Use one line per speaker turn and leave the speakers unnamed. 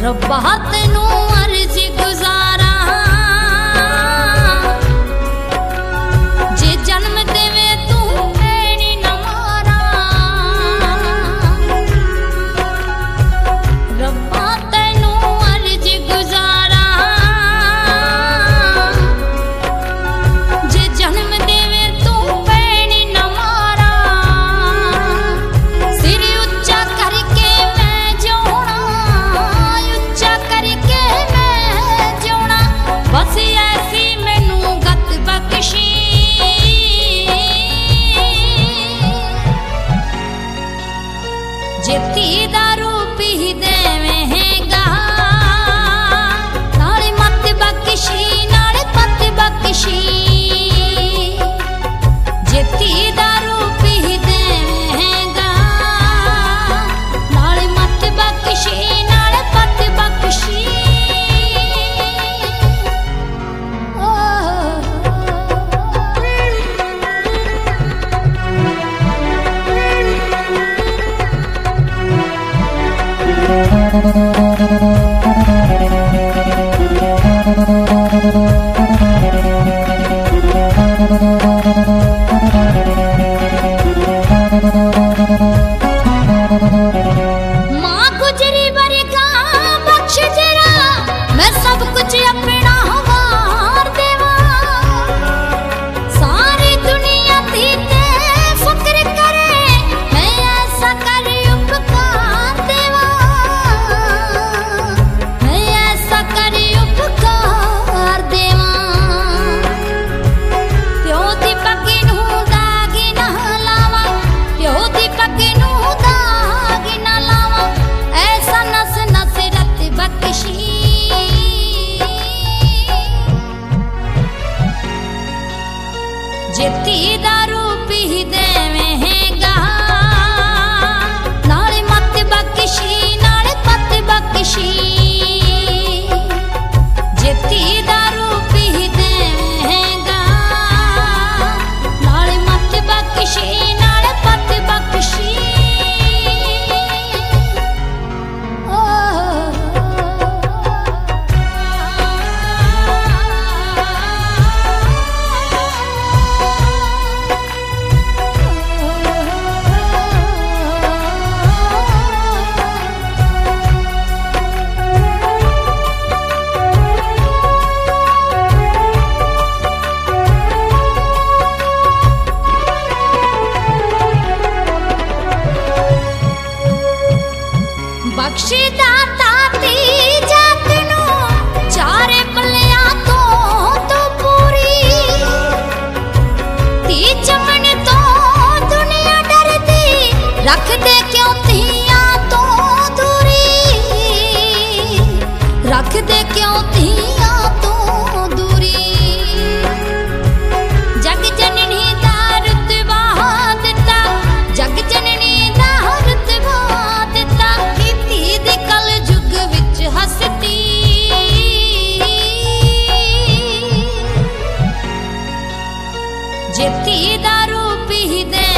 रब्बा तेनू अर्ज गुजारा जे जन्म देवे तू मेरी न मारा। रब्बा तेनू अर्ज गुजारा जे जन्म देवे तू मेरी न मारा। सिर उच्चा करके मैं जोना, उच्चा करके मैं जोना, बस ऐसी मैनू गत बख्शी। जे धी दा रूप ही देवेगा नाले मत बख्शी, नाले पत बख्शी। जे धी दा रूप ही देवेगा नाले मत बख्शी, नाले पत बख्शी। मां गुजरी वर्गा बख्श जरा, मैं सब कुछ अपना वार देवा। सारी दुनिया दीते फक्र करे, मैं ऐसा कर उपकार देवा। मैं ऐसा कर उपकार देवा। प्यो दी पगी नू दाग ना लावा, प्यो दी पगी नू दाग ना लावा, ऐसा नस नस रत बख्शी। जे धी दा रूप ही देवेगा नाले मत बख्शी, नाले पत बख्शी। जे धी दा रूप ही देवेगा नाले मत बख्शी, नाले पत बख्शी। बख्शी दाता दी जात नू चारे पलिया तो पूरी। धी चमन तो दुनिया डरदी, रख दे क्यों धियां तो दूरी। रख दे क्यों धियां तो दूरी। जग जननी दा रुतबा दिता, जग जननी दा रुतबा दिता, धी दी कल जुग विच हसती। जे धी दा रूप ही दे